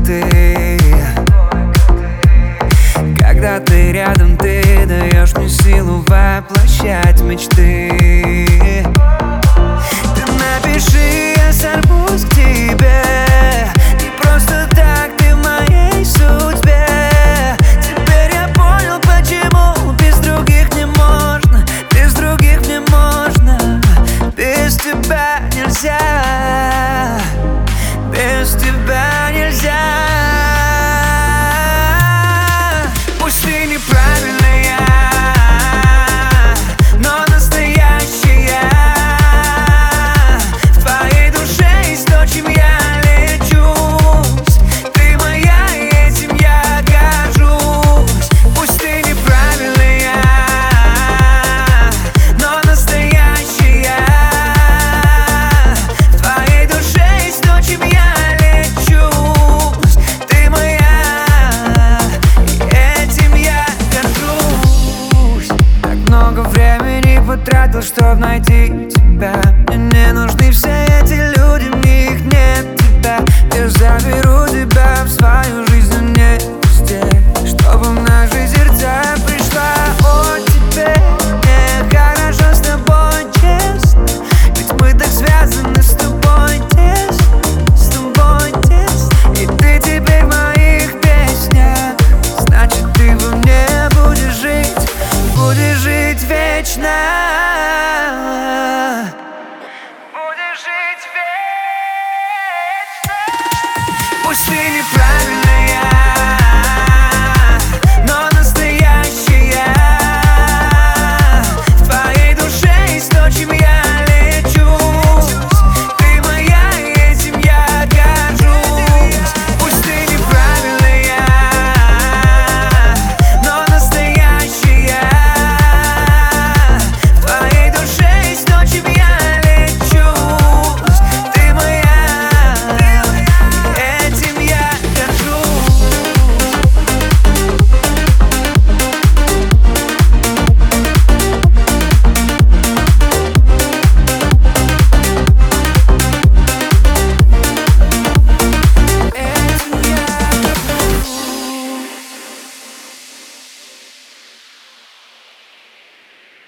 ты. Когда ты рядом, ты даешь мне силу воплощать мечты. Ты напиши, я сорвусь к тебе. И просто так ты в моей судьбе. Теперь я понял, почему без других не можно. Без других не можно. Без тебя нельзя. Без тебя нельзя. Пусть ты неправильная, но настоящая. В твоей душе есть то, чем я лечусь. Ты моя, и этим я горжусь. Пусть ты неправильная, но настоящая. В твоей душе есть то, чем я лечусь. Ты моя, и этим я горжусь. Так много времени потратил, чтобы найти тебя. Мне не нужны все эти люди, в них нет тебя. Я заберу тебя в свою жизнь вместе, чтобы в наши сердца пришла оттепель. Мне хорошо с тобой, честно, ведь мы так связаны с тобой тесно, с тобой тесно. И ты теперь в моих песнях, значит ты во мне будешь жить вечно.